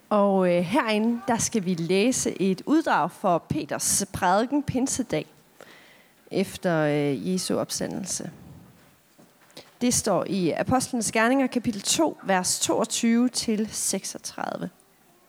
Og herinde, der skal vi læse et uddrag for Peters prædiken pinsedag efter Jesu opstandelse. Det står i Apostlenes Gerninger, kapitel 2, vers 22-36.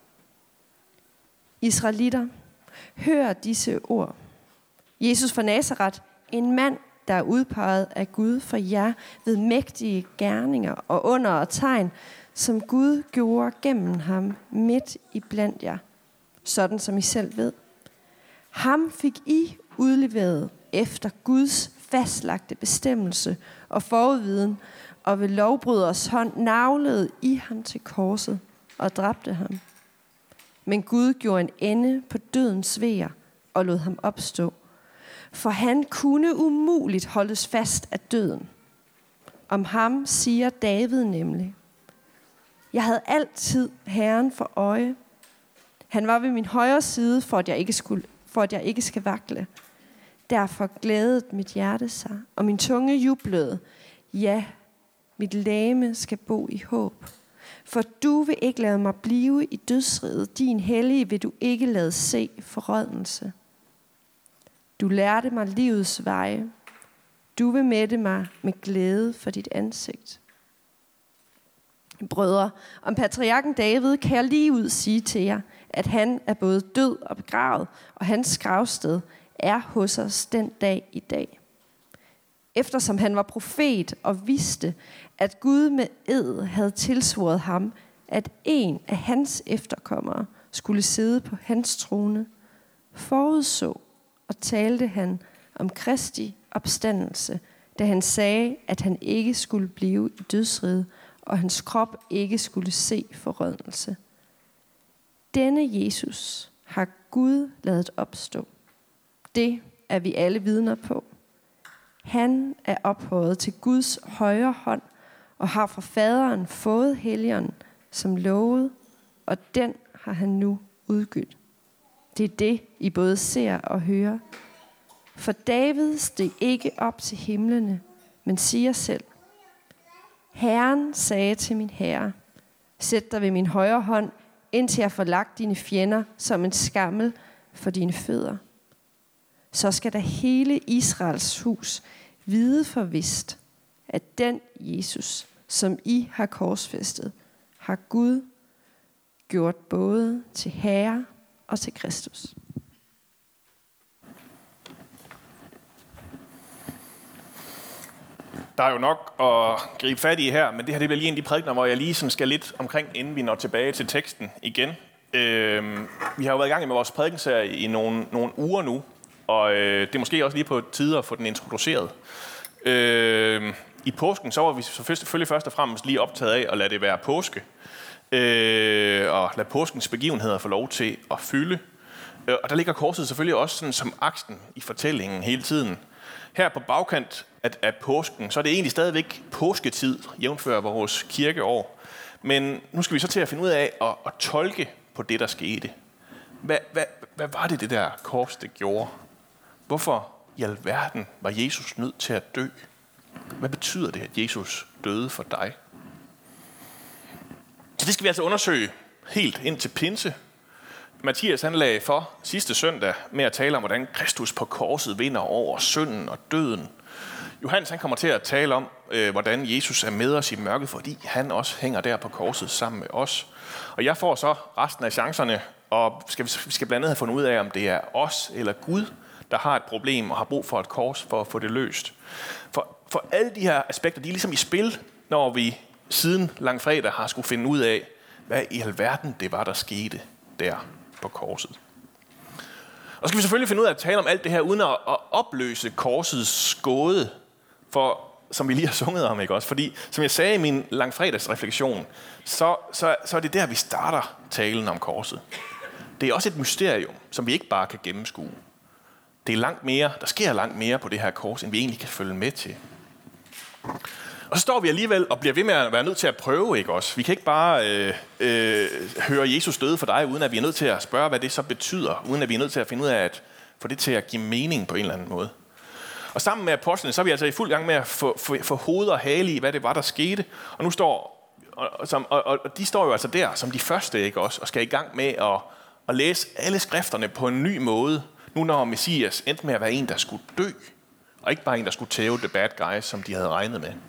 Israelitter, hør disse ord. Jesus fra Nazaret, en mand, der er udpeget af Gud for jer ved mægtige gerninger og under og tegn, som Gud gjorde gennem ham midt i blandt jer, sådan som I selv ved. Ham fik I udleveret efter Guds fastlagte bestemmelse og forudviden, og ved lovbryders hånd naglede I ham til korset og dræbte ham. Men Gud gjorde en ende på dødens vejer og lod ham opstå, for han kunne umuligt holdes fast af døden. Om ham siger David nemlig: Jeg havde altid Herren for øje. Han var ved min højre side, for at jeg ikke skal vakle. Derfor glædede mit hjerte sig, og min tunge jublede. Ja, mit legeme skal bo i håb. For du vil ikke lade mig blive i dødsriget. Din hellige vil du ikke lade se forrådnelse. Du lærte mig livets veje. Du vil mætte mig med glæde for dit ansigt. Brødre, om patriarken David kan jeg lige ud sige til jer, at han er både død og begravet, og hans gravsted er hos os den dag i dag. Eftersom han var profet og vidste, at Gud med ed havde tilsvoret ham, at en af hans efterkommere skulle sidde på hans trone, forudså og talte han om Kristi opstandelse, da han sagde, at han ikke skulle blive i dødsriget, og hans krop ikke skulle se forrådnelse. Denne Jesus har Gud ladet opstå. Det er vi alle vidner på. Han er ophøjet til Guds højre hånd og har fra faderen fået Helligånden som lovet, og den har han nu udgivet. Det er det, I både ser og hører. For David steg ikke op til himlene, men siger selv: Herren sagde til min herre, sæt dig ved min højre hånd, indtil jeg får lagt dine fjender som en skammel for dine fødder. Så skal der hele Israels hus vide for vist, at den Jesus, som I har korsfæstet, har Gud gjort både til Herre og til Kristus. Der er jo nok at gribe fat i her, men det her det bliver lige en af de prædikener, hvor jeg lige sådan skal lidt omkring, inden vi når tilbage til teksten igen. Vi har jo været i gang med vores prædikenserie i nogle uger nu, og det er måske også lige på tide at få den introduceret. I påsken så var vi selvfølgelig først og fremmest lige optaget af at lade det være påske, og lade påskens begivenheder få lov til at fylde. Og der ligger korset selvfølgelig også sådan som aksen i fortællingen hele tiden. Her på bagkant af påsken, så er det egentlig stadigvæk påsketid, jævnfør vores kirkeår. Men nu skal vi så til at finde ud af at tolke på det, der skete. Hvad var det der kors, det gjorde? Hvorfor i alverden var Jesus nødt til at dø? Hvad betyder det, at Jesus døde for dig? Så det skal vi altså undersøge helt ind til pinse. Mathias han lagde for sidste søndag med at tale om, hvordan Kristus på korset vinder over synden og døden. Johannes han kommer til at tale om, hvordan Jesus er med os i mørket, fordi han også hænger der på korset sammen med os. Og jeg får så resten af chancerne, og vi skal blandt andet have fundet ud af, om det er os eller Gud, der har et problem og har brug for et kors for at få det løst. For alle de her aspekter, de er ligesom i spil, når vi siden langfredag har skulle finde ud af, hvad i alverden det var, der skete der på korset. Og så skal vi selvfølgelig finde ud af at tale om alt det her, uden at opløse korsets gåde, for, som vi lige har sunget om, ikke også? Fordi, som jeg sagde i min langfredagsreflektion, så er det der, vi starter talen om korset. Det er også et mysterium, som vi ikke bare kan gennemskue. Det er langt mere, der sker langt mere på det her kors, end vi egentlig kan følge med til. Og så står vi alligevel og bliver ved med at være nødt til at prøve, ikke også? Vi kan ikke bare høre Jesus døde for dig, uden at vi er nødt til at spørge, hvad det så betyder, uden at vi er nødt til at finde ud af at få det til at give mening på en eller anden måde. Og sammen med apostlene, så er vi altså i fuld gang med at få hoved og hale i, hvad det var, der skete. Og nu står Og de står jo altså der som de første, ikke også, og skal i gang med at læse alle skrifterne på en ny måde, nu når Messias endte med at være en, der skulle dø, og ikke bare en, der skulle tæve the bad guys, som de havde regnet med.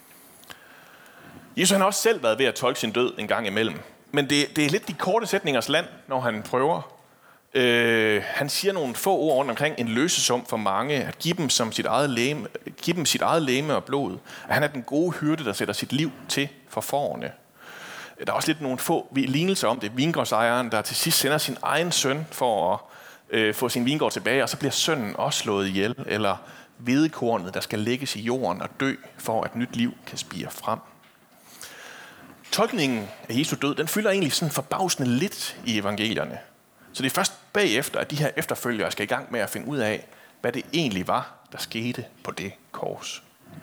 Jesus han har også selv været ved at tolke sin død en gang imellem. Men det er lidt de korte sætningers land, når han prøver. Han siger nogle få ord rundt omkring en løsesum for mange, at give dem sit eget legeme og blod. At han er den gode hyrde, der sætter sit liv til for fårene. Der er også lidt nogle få lignelser om det. Vingårdsejeren, der til sidst sender sin egen søn for at få sin vingård tilbage, og så bliver sønnen også slået ihjel, eller hvedekornet, der skal lægges i jorden og dø, for at nyt liv kan spire frem. Tolkningen af Jesu død, den fylder egentlig sådan forbavsende lidt i evangelierne. Så det er først bagefter, at de her efterfølgere skal i gang med at finde ud af, hvad det egentlig var, der skete på det kors.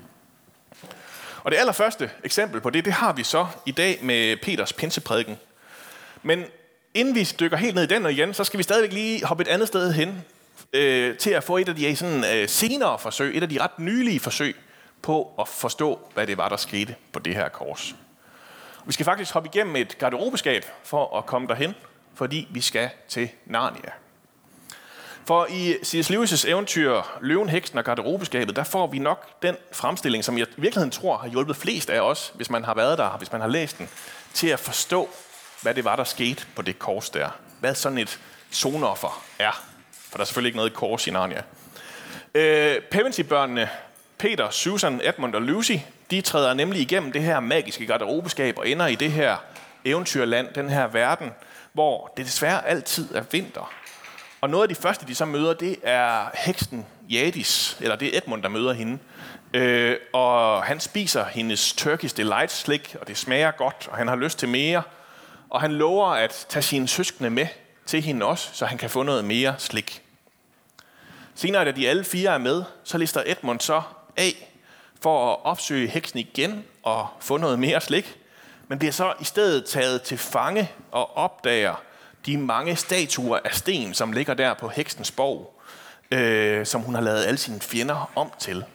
Og det allerførste eksempel på det har vi så i dag med Peters pinseprædiken. Men inden vi dykker helt ned i den og igen, så skal vi stadigvæk lige hoppe et andet sted hen, til at få et af de sådan, senere forsøg, et af de ret nylige forsøg på at forstå, hvad det var, der skete på det her kors. Vi skal faktisk hoppe igennem et garderobeskab for at komme derhen, fordi vi skal til Narnia. For i C.S. Lewis' eventyr Løven, Heksen og Garderobeskabet, der får vi nok den fremstilling, som jeg i virkeligheden tror har hjulpet flest af os, hvis man har været der, hvis man har læst den, til at forstå, hvad det var, der skete på det kors der. Hvad sådan et sonoffer er. For der er selvfølgelig ikke noget kors i Narnia. Pevensey-børnene, Peter, Susan, Edmund og Lucy, de træder nemlig igennem det her magiske garderobeskab og ender i det her eventyrland, den her verden, hvor det desværre altid er vinter. Og noget af de første, de så møder, det er heksen Jadis, eller det er Edmund, der møder hende. Og han spiser hendes Turkish Delight slik, og det smager godt, og han har lyst til mere. Og han lover at tage sine søskende med til hende også, så han kan få noget mere slik. Senere, da de alle fire er med, så lister Edmund så af for at opsøge heksen igen og få noget mere slik, men bliver så i stedet taget til fange og opdager de mange statuer af sten, som ligger der på heksens borg, som hun har lavet alle sine fjender om til.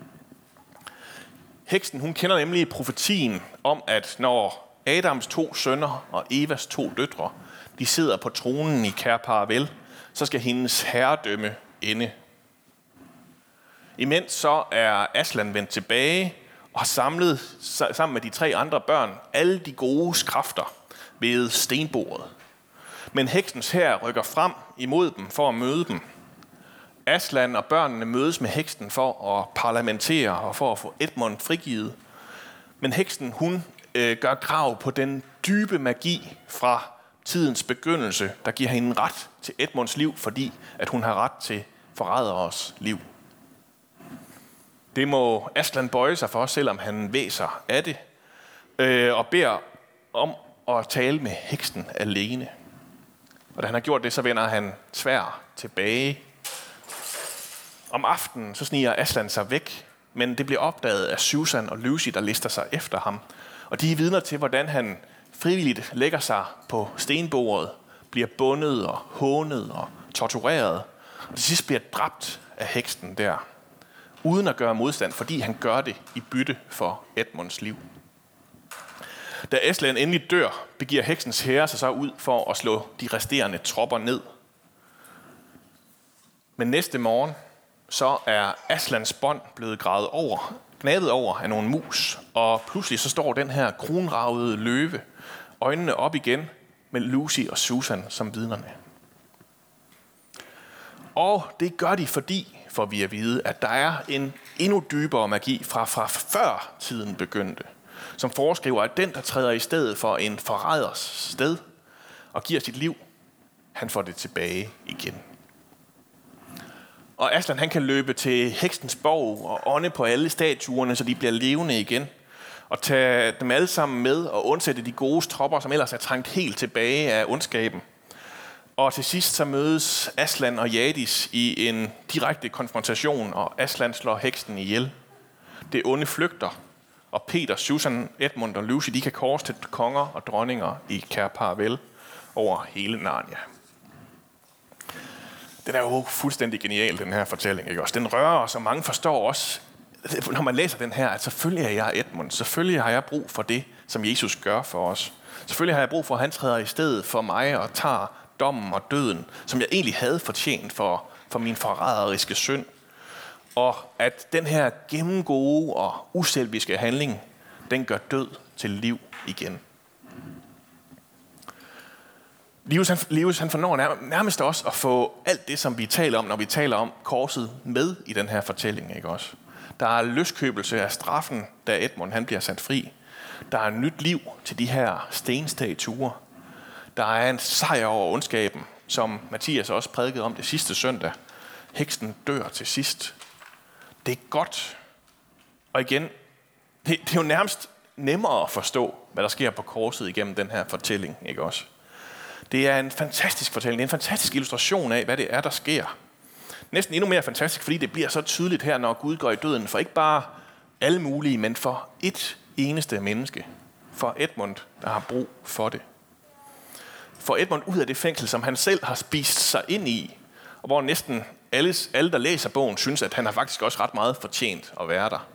Heksen, hun kender nemlig profetien om, at når Adams 2 sønner og Evas 2 døtre, de sidder på tronen i Cair Paravel, så skal hendes herredømme ende. Imens så er Aslan vendt tilbage og har samlet sammen med de 3 andre børn alle de gode kræfter ved stenbordet. Men heksens hær rykker frem imod dem for at møde dem. Aslan og børnene mødes med heksen for at parlamentere og for at få Edmund frigivet. Men heksen, hun gør krav på den dybe magi fra tidens begyndelse, der giver hende ret til Edmunds liv, fordi at hun har ret til forræderes liv. Det må Aslan bøje sig for, selvom han væser af det, og beder om at tale med heksen alene. Og da han har gjort det, så vender han sværd tilbage. Om aftenen så sniger Aslan sig væk, men det bliver opdaget af Susan og Lucy, der lister sig efter ham. Og de er vidner til, hvordan han frivilligt lægger sig på stenbordet, bliver bundet og hånet og tortureret, og til sidst bliver dræbt af heksen der, uden at gøre modstand, fordi han gør det i bytte for Edmunds liv. Da Aslan endelig dør, begiver heksens hære sig så ud for at slå de resterende tropper ned. Men næste morgen, så er Aslans bånd blevet gnavet over af nogle mus, og pludselig så står den her kronravede løve, øjnene op igen, med Lucy og Susan som vidnerne. Og det gør de, fordi, for vi at vide, at der er en endnu dybere magi fra før tiden begyndte, som foreskriver, at den, der træder i stedet for en forræders sted og giver sit liv, han får det tilbage igen. Og Aslan, han kan løbe til heksens borg og ånde på alle statuerne, så de bliver levende igen, og tage dem alle sammen med og undsætte de gode tropper, som ellers er trængt helt tilbage af ondskaben. Og til sidst så mødes Aslan og Jadis i en direkte konfrontation, og Aslan slår heksen ihjel. Det onde flygter, og Peter, Susan, Edmund og Lucy, de kan kors til konger og dronninger i Cair Paravel over hele Narnia. Den er jo fuldstændig genial, den her fortælling, ikke også? Den rører os, og mange forstår også når man læser den her, at selvfølgelig er jeg Edmund, selvfølgelig har jeg brug for det, som Jesus gør for os. Selvfølgelig har jeg brug for, at han træder i stedet for mig og tager dommen og døden, som jeg egentlig havde fortjent for min forræderiske synd. Og at den her gennemgode og uselviske handling, den gør død til liv igen. Lius han fornår nærmest også at få alt det, som vi taler om, når vi taler om korset, med i den her fortælling, ikke også? Der er løskøbelse af straffen, da Edmund han bliver sat fri. Der er nyt liv til de her stenstatuer. Der er en sejr over ondskaben, som Mathias også prædikede om det sidste søndag. Heksen dør til sidst. Det er godt. Og igen, det er jo nærmest nemmere at forstå, hvad der sker på korset igennem den her fortælling, ikke også? Det er en fantastisk fortælling, det er en fantastisk illustration af, hvad det er, der sker. Næsten endnu mere fantastisk, fordi det bliver så tydeligt her, når Gud går i døden, for ikke bare alle mulige, men for et eneste menneske. For Edmund, der har brug for det. For Edmund ud af det fængsel, som han selv har spist sig ind i, og hvor næsten alle, der læser bogen, synes, at han har faktisk også ret meget fortjent at være der.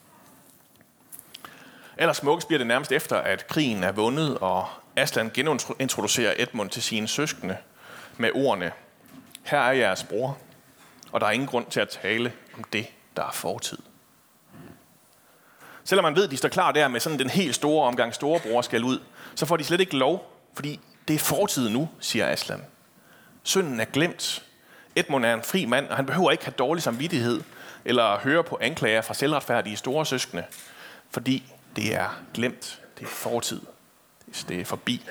Ellers smukkest bliver det nærmest efter, at krigen er vundet, og Aslan genintroducerer Edmund til sine søskende med ordene: her er jeres bror, og der er ingen grund til at tale om det, der er fortid. Selvom man ved, at de står klar der med sådan den helt store omgang storebror skal ud, så får de slet ikke lov, fordi det er fortid nu, siger Aslan. Synden er glemt. Edmund er en fri mand, og han behøver ikke have dårlig samvittighed eller høre på anklager fra selvretfærdige store søskende, fordi det er glemt. Det er fortid. Det er forbi.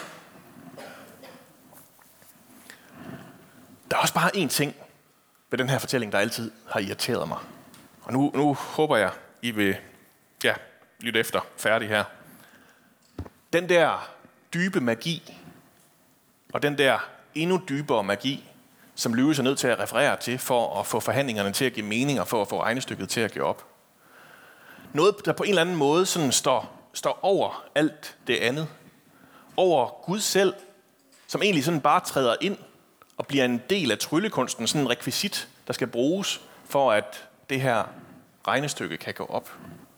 Der er også bare én ting ved den her fortælling, der altid har irriteret mig. Og nu håber jeg, I vil lytte efter færdig her. Den der dybe magi, og den der endnu dybere magi, som Lewis er nødt til at referere til, for at få forhandlingerne til at give mening, og for at få regnestykket til at give op. Noget, der på en eller anden måde sådan står over alt det andet. Over Gud selv, som egentlig sådan bare træder ind og bliver en del af tryllekunsten, sådan en rekvisit, der skal bruges for, at det her regnestykke kan gå op.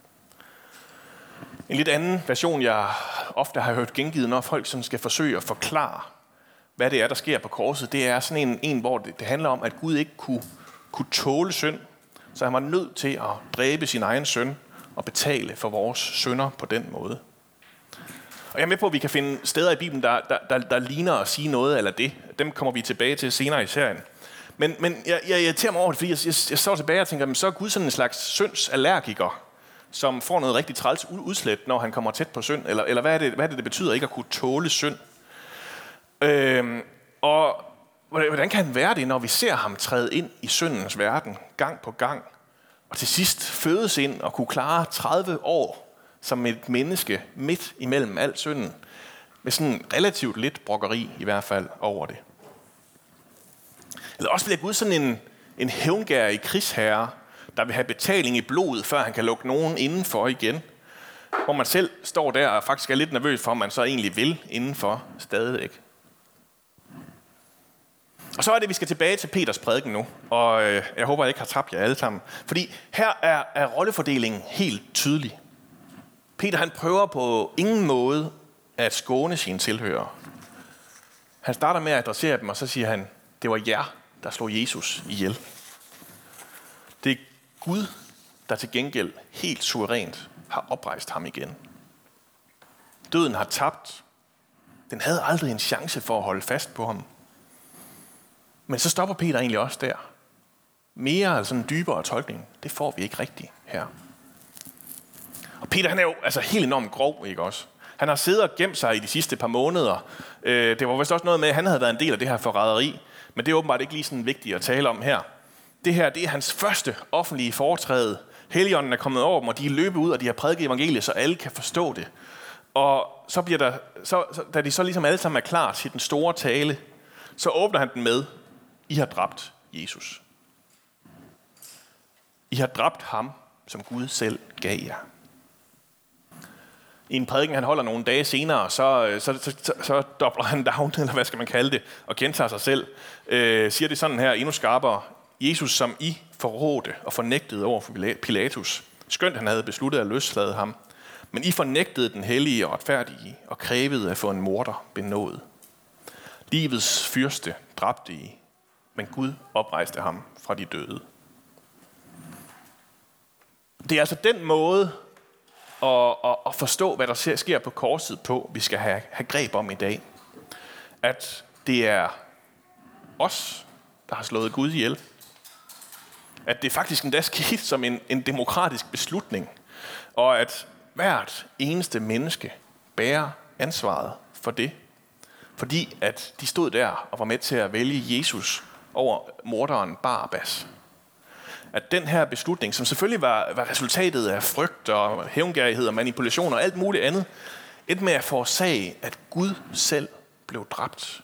En lidt anden version, jeg ofte har hørt gengivet, når folk sådan skal forsøge at forklare, hvad det er, der sker på korset, det er sådan en hvor det handler om, at Gud ikke kunne tåle synd, så han var nødt til at dræbe sin egen søn og betale for vores synder på den måde. Og jeg er med på, at vi kan finde steder i Bibelen, der ligner at sige noget eller det. Dem kommer vi tilbage til senere i serien. Men jeg irriterer mig over det, fordi jeg står tilbage og tænker, så er Gud sådan en slags syndsallergiker, som får noget rigtig træls udslæt, når han kommer tæt på synd. Eller hvad er det betyder ikke at kunne tåle synd? Og hvordan kan han være det, når vi ser ham træde ind i syndens verden gang på gang, og til sidst fødes ind og kunne klare 30 år som et menneske midt imellem al synden, med sådan relativt lidt brokkeri i hvert fald over det. Eller også bliver Gud sådan en hævngærig krigsherre, der vil have betaling i blodet, før han kan lukke nogen indenfor igen. Hvor man selv står der og faktisk er lidt nervøs for, om man så egentlig vil indenfor stadigvæk. Og så er det, vi skal tilbage til Peters prædiken nu, og jeg håber, jeg ikke har tabt jer alle sammen. Fordi her er rollefordelingen helt tydelig. Peter han prøver på ingen måde at skåne sine tilhørere. Han starter med at adressere dem, og så siger han, det var jer, der slog Jesus ihjel. Det er Gud, der til gengæld helt suverænt har oprejst ham igen. Døden har tabt. Den havde aldrig en chance for at holde fast på ham. Men så stopper Peter egentlig også der. Mere altså en dybere tolkning, det får vi ikke rigtigt her. Og Peter han er jo altså helt enormt grov, ikke også? Han har siddet og gemt sig i de sidste par måneder. Det var vist også noget med, at han havde været en del af det her forræderi, men det er åbenbart ikke lige sådan vigtigt at tale om her. Det her, det er hans første offentlige foretræde. Helligånden er kommet over dem, og de er løbet ud, og de har prædiket evangeliet, så alle kan forstå det. Og så bliver der, da de så ligesom alle sammen er klar til den store tale, så åbner han den med, I har dræbt Jesus. I har dræbt ham, som Gud selv gav jer. I en prædiken, han holder nogle dage senere, så dobler han down, eller hvad skal man kalde det, og gentager sig selv. Siger det sådan her endnu skarpere. Jesus, som I forrådte og fornægtede over for Pilatus, skønt han havde besluttet at løslade ham. Men I fornægtede den hellige og retfærdige og krævede at få en morder benådet. Livets fyrste dræbte I, men Gud oprejste ham fra de døde. Det er altså den måde at forstå, hvad der sker på korset på, vi skal have greb om i dag. At det er os, der har slået Gud ihjel. At det faktisk endda skete som en demokratisk beslutning. Og at hvert eneste menneske bærer ansvaret for det. Fordi at de stod der og var med til at vælge Jesus over morderen Barabbas. At den her beslutning, som selvfølgelig var resultatet af frygt og hævngærighed og manipulation og alt muligt andet, endte med at forårsage, at Gud selv blev dræbt.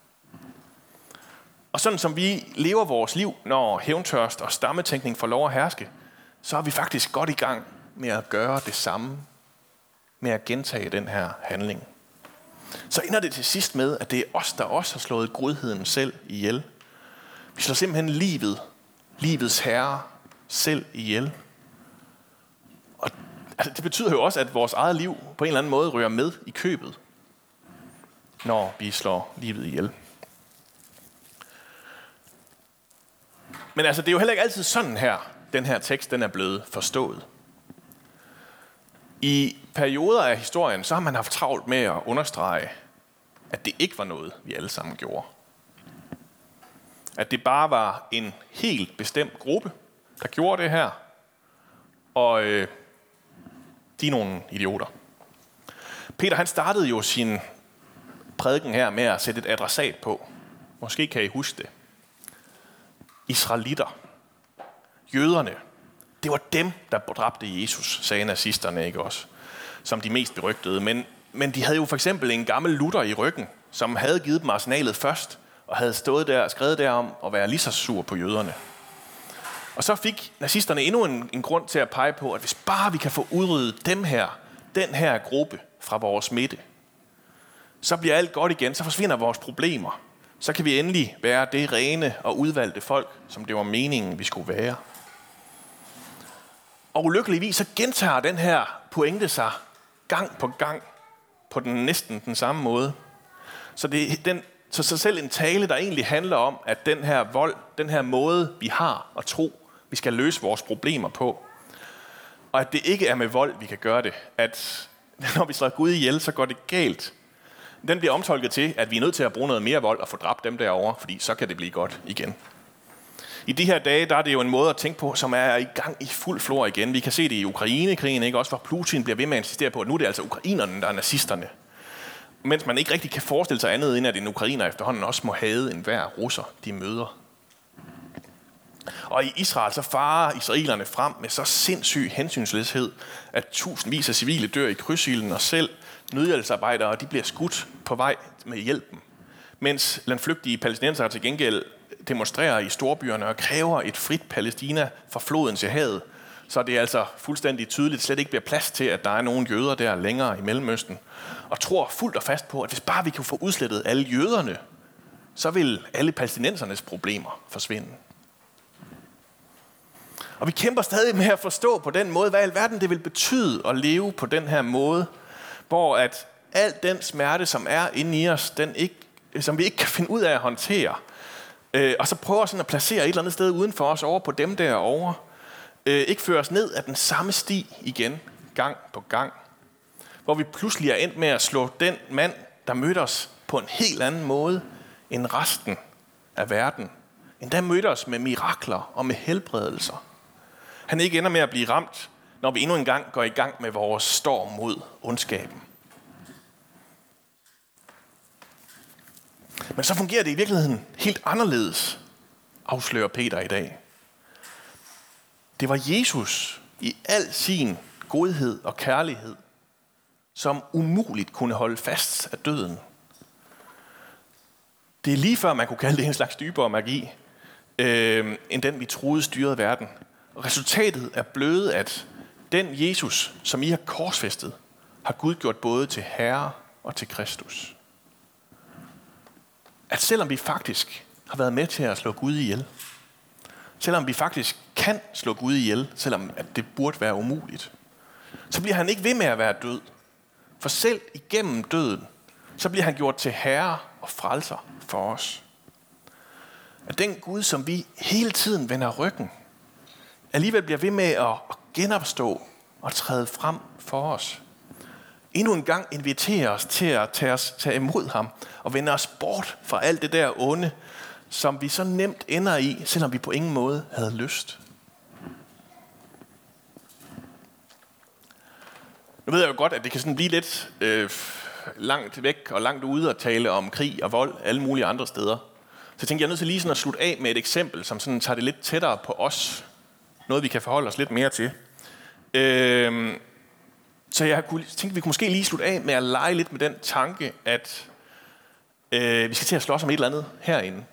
Og sådan som vi lever vores liv, når hævntørst og stammetænkning får lov at herske, så er vi faktisk godt i gang med at gøre det samme, med at gentage den her handling. Så ender det til sidst med, at det er os, der også har slået godheden selv ihjel. Vi slår simpelthen livets herre, selv ihjel. Og altså, det betyder jo også, at vores eget liv på en eller anden måde rører med i købet, når vi slår livet ihjel. Men altså, det er jo heller ikke altid sådan her, den her tekst den er blevet forstået. I perioder af historien, så har man haft travlt med at understrege, at det ikke var noget, vi alle sammen gjorde. At det bare var en helt bestemt gruppe, der gjorde det her. Og de er nogle idioter. Peter han startede jo sin prædiken her med at sætte et adressat på. Måske kan I huske det. Israelitter. Jøderne. Det var dem, der dræbte Jesus, sagde nazisterne ikke også, som de mest berygtede. Men de havde jo for eksempel en gammel Luther i ryggen, som havde givet dem arsenalet først, og havde stået der og skrevet derom og være lige så sur på jøderne. Og så fik nazisterne endnu en grund til at pege på, at hvis bare vi kan få udryddet den her gruppe fra vores midte, så bliver alt godt igen, så forsvinder vores problemer. Så kan vi endelig være det rene og udvalgte folk, som det var meningen, vi skulle være. Og ulykkeligvis så gentager den her pointe sig gang på næsten den samme måde. Så selv en tale, der egentlig handler om, at den her vold, den her måde, vi har at tro, vi skal løse vores problemer på, og at det ikke er med vold, vi kan gøre det, at når vi slår Gud ihjel, så går det galt. Den bliver omtolket til, at vi er nødt til at bruge noget mere vold og få dræbt dem derovre, fordi så kan det blive godt igen. I de her dage, der er det jo en måde at tænke på, som er i gang i fuld flor igen. Vi kan se det i Ukraine-krigen, ikke? Også hvor Putin bliver ved med at insistere på, at nu er det altså ukrainerne, der er nazisterne. Mens man ikke rigtig kan forestille sig andet, end at en ukrainer efterhånden også må hade enhver russer, de møder. Og i Israel så farer israelerne frem med så sindssyg hensynsløshed, at tusindvis af civile dør i krydsilden, og selv nødhjælpsarbejdere de bliver skudt på vej med hjælpen. Mens landflygtige palæstinensere til gengæld demonstrerer i storbyerne og kræver et frit Palæstina fra floden til havet, så det er altså fuldstændig tydeligt slet ikke bliver plads til, at der er nogle jøder der længere i Mellemøsten, og tror fuldt og fast på, at hvis bare vi kan få udslettet alle jøderne, så vil alle palæstinensernes problemer forsvinde. Og vi kæmper stadig med at forstå på den måde, hvad i alverden det vil betyde at leve på den her måde, hvor at al den smerte, som er inde i os, som vi ikke kan finde ud af at håndtere, og så prøver sådan at placere et eller andet sted uden for os over på dem derovre, ikke fører os ned ad den samme sti igen, gang på gang, hvor vi pludselig er endt med at slå den mand, der mødte os på en helt anden måde end resten af verden. Endda mødte os med mirakler og med helbredelser. Han ikke ender med at blive ramt, når vi endnu en gang går i gang med vores storm mod ondskaben. Men så fungerer det i virkeligheden helt anderledes, afslører Peter i dag. Det var Jesus i al sin godhed og kærlighed, som umuligt kunne holde fast af døden. Det er lige før man kunne kalde det en slags dybere magi, end den vi troede styrede verden. Og resultatet er blevet, at den Jesus, som I har korsfæstet, har Gud gjort både til Herre og til Kristus. At selvom vi faktisk har været med til at slå Gud ihjel, selvom vi faktisk kan slå Gud ihjel, selvom at det burde være umuligt, så bliver han ikke ved med at være død. For selv igennem døden, så bliver han gjort til herre og frelser for os. At den Gud, som vi hele tiden vender ryggen, alligevel bliver ved med at genopstå og træde frem for os. Endnu en gang inviterer os til at tage imod ham og vende os bort fra alt det der onde, som vi så nemt ender i, selvom vi på ingen måde havde lyst. Nu ved jeg jo godt, at det kan sådan blive lidt langt væk og langt ude at tale om krig og vold alle mulige andre steder. Så jeg tænkte, jeg er nødt til lige sådan at slutte af med et eksempel, som sådan tager det lidt tættere på os. Noget, vi kan forholde os lidt mere til. Så jeg tænkte, vi kunne måske lige slutte af med at lege lidt med den tanke, at vi skal til at slås om et eller andet herinde.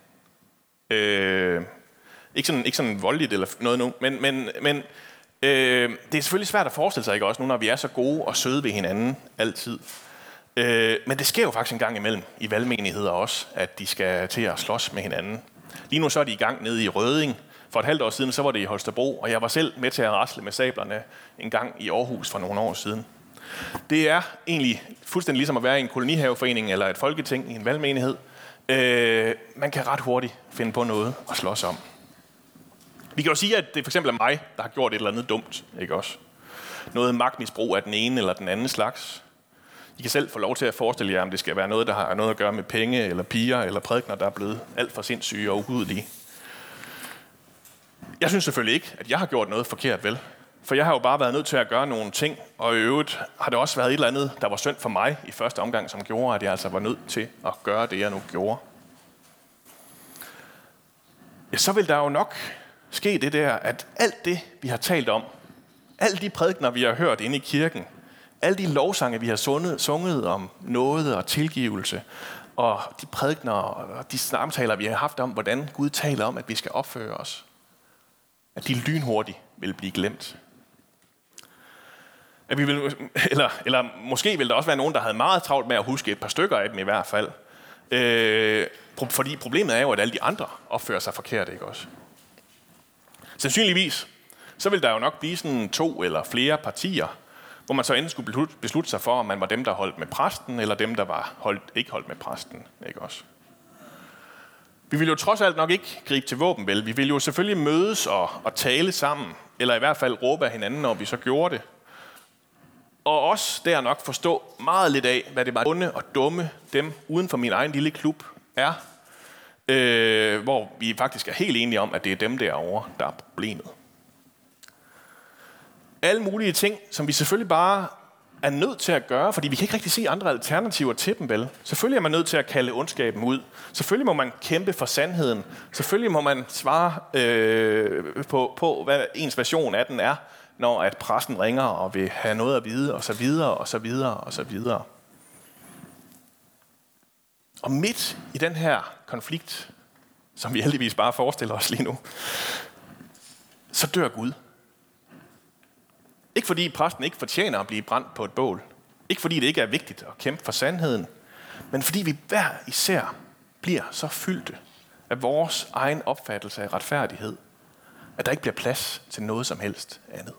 Ikke sådan voldeligt eller noget nu, men det er selvfølgelig svært at forestille sig, ikke også, nu når vi er så gode og søde ved hinanden altid. Men det sker jo faktisk en gang imellem i valgmenigheder også, at de skal til at slås med hinanden. Lige nu så er de i gang nede i Rødding. For et halvt år siden, så var det i Holstebro, og jeg var selv med til at rasle med sablerne en gang i Aarhus for nogle år siden. Det er egentlig fuldstændig ligesom at være i en kolonihaveforening eller et folketing i en valgmenighed. Man kan ret hurtigt finde på noget at slås om. Vi kan jo sige, at det for eksempel er mig, der har gjort et eller andet dumt, ikke også? Noget magtmisbrug af den ene eller den anden slags. I kan selv få lov til at forestille jer, om det skal være noget, der har noget at gøre med penge eller piger eller prædikener, der er blevet alt for sindssyge og ugudelige. Jeg synes selvfølgelig ikke, at jeg har gjort noget forkert, vel? For jeg har jo bare været nødt til at gøre nogle ting, og i øvrigt har det også været et eller andet, der var synd for mig i første omgang, som gjorde, at jeg altså var nødt til at gøre det, jeg nu gjorde. Ja, så vil der jo nok ske det der, at alt det, vi har talt om, alle de prædikener, vi har hørt inde i kirken, alle de lovsange, vi har sunget om nåde og tilgivelse, og de prædikener og de samtaler, vi har haft om, hvordan Gud taler om, at vi skal opføre os, at de lynhurtigt vil blive glemt. At vi vil, eller måske vil der også være nogen, der havde meget travlt med at huske et par stykker af dem i hvert fald. Fordi problemet er jo, at alle de andre opfører sig forkert, ikke også? Sandsynligvis, så vil der jo nok blive sådan 2 eller flere partier, hvor man så enten skulle beslutte sig for, om man var dem, der holdt med præsten, eller dem, der ikke holdt med præsten, ikke også? Vi vil jo trods alt nok ikke gribe til våben, vel? Vi vil jo selvfølgelig mødes og tale sammen, eller i hvert fald råbe af hinanden, når vi så gjorde det. Og også der nok forstå meget lidt af, hvad det var onde og dumme, dem uden for min egen lille klub er. Hvor vi faktisk er helt enige om, at det er dem derovre, der er problemet. Alle mulige ting, som vi selvfølgelig bare er nødt til at gøre, fordi vi kan ikke rigtig se andre alternativer til dem, vel? Selvfølgelig er man nødt til at kalde ondskaben ud. Selvfølgelig må man kæmpe for sandheden. Selvfølgelig må man svare på, hvad ens version af den er, når at pressen ringer og vil have noget at vide, og så videre, og så videre, og så videre. Og midt i den her konflikt, som vi heldigvis bare forestiller os lige nu, så dør Gud. Ikke fordi præsten ikke fortjener at blive brændt på et bål. Ikke fordi det ikke er vigtigt at kæmpe for sandheden. Men fordi vi hver især bliver så fyldte af vores egen opfattelse af retfærdighed, at der ikke bliver plads til noget som helst andet.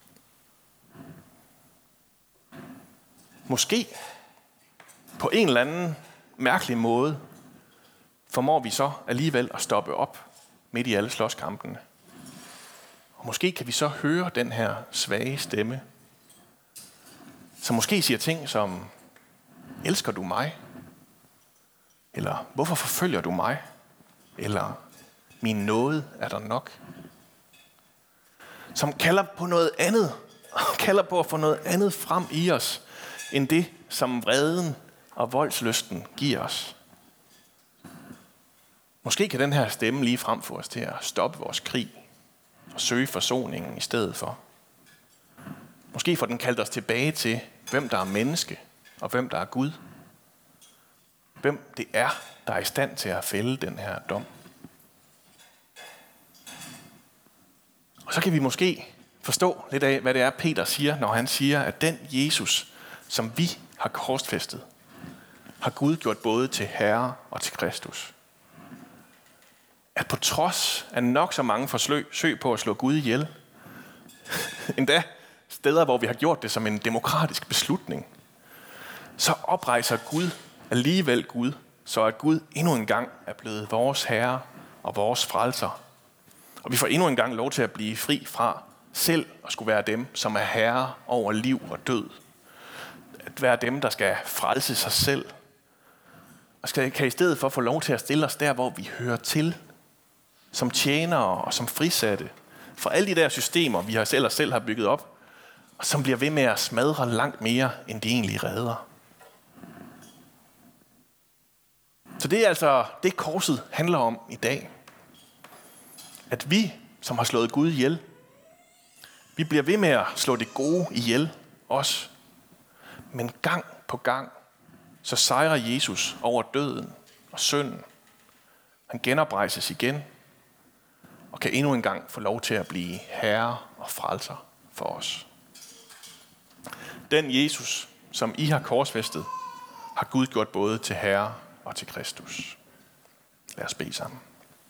Måske på en eller anden mærkelig måde formår vi så alligevel at stoppe op midt i alle slåskampene. Og måske kan vi så høre den her svage stemme, som måske siger ting som, elsker du mig? Eller, hvorfor forfølger du mig? Eller, min nåde er der nok? Som kalder på noget andet, og kalder på at få noget andet frem i os, end det, som vreden og voldslysten giver os. Måske kan den her stemme lige frem få os til at stoppe vores krig og søge forsoningen i stedet for. Måske får den kaldt os tilbage til, hvem der er menneske og hvem der er Gud. Hvem det er, der er i stand til at fælde den her dom. Og så kan vi måske forstå lidt af, hvad det er, Peter siger, når han siger, at den Jesus, som vi har korsfæstet, har Gud gjort både til Herre og til Kristus. at på trods af nok så mange forsøg på at slå Gud ihjel, endda steder, hvor vi har gjort det som en demokratisk beslutning, så oprejser Gud alligevel Gud, så at Gud endnu en gang er blevet vores herre og vores frelser. Og vi får endnu en gang lov til at blive fri fra selv at skulle være dem, som er herre over liv og død. At være dem, der skal frelse sig selv. Og kan i stedet for få lov til at stille os der, hvor vi hører til, som tjenere og som frisatte, for alle de der systemer, vi selv har bygget op, og som bliver ved med at smadre langt mere, end de egentlig redder. Så det er altså det, korset handler om i dag. At vi, som har slået Gud ihjel, vi bliver ved med at slå det gode ihjel også. Men gang på gang, så sejrer Jesus over døden og synden. Han genoprejses igen, og kan endnu en gang få lov til at blive herre og frelser for os. Den Jesus, som I har korsfæstet, har Gud gjort både til herre og til Kristus. Lad os bede sammen.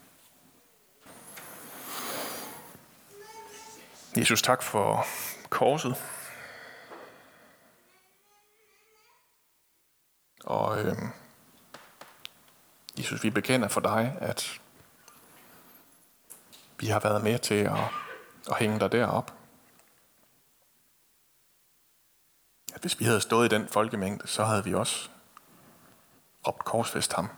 Jesus, tak for korset. Og Jesus, vi bekender for dig, at vi har været med til at hænge dig derop. At hvis vi havde stået i den folkemængde, så havde vi også råbt korsfæst ham.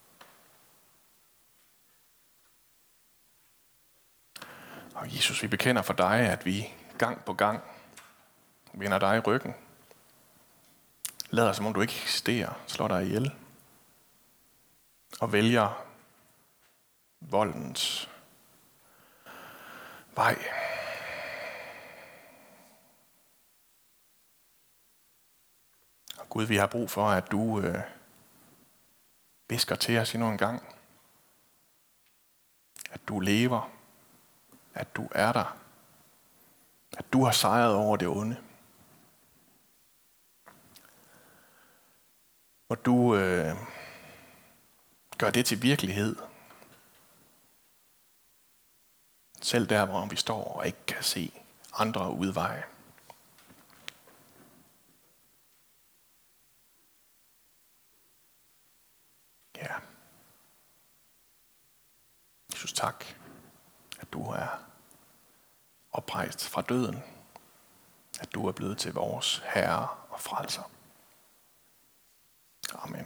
Og Jesus, vi bekender for dig, at vi gang på gang vender dig i ryggen. Lader som om du ikke eksisterer, slår dig ihjel. Og vælger voldens vej. Og Gud, vi har brug for, at du visker til os endnu en gang. At du lever. At du er der. At du har sejret over det onde. Og du gør det til virkelighed. Selv der, hvor vi står og ikke kan se andre udveje. Ja. Jesus, tak, at du er oprejst fra døden. At du er blevet til vores herre og frelser. Amen.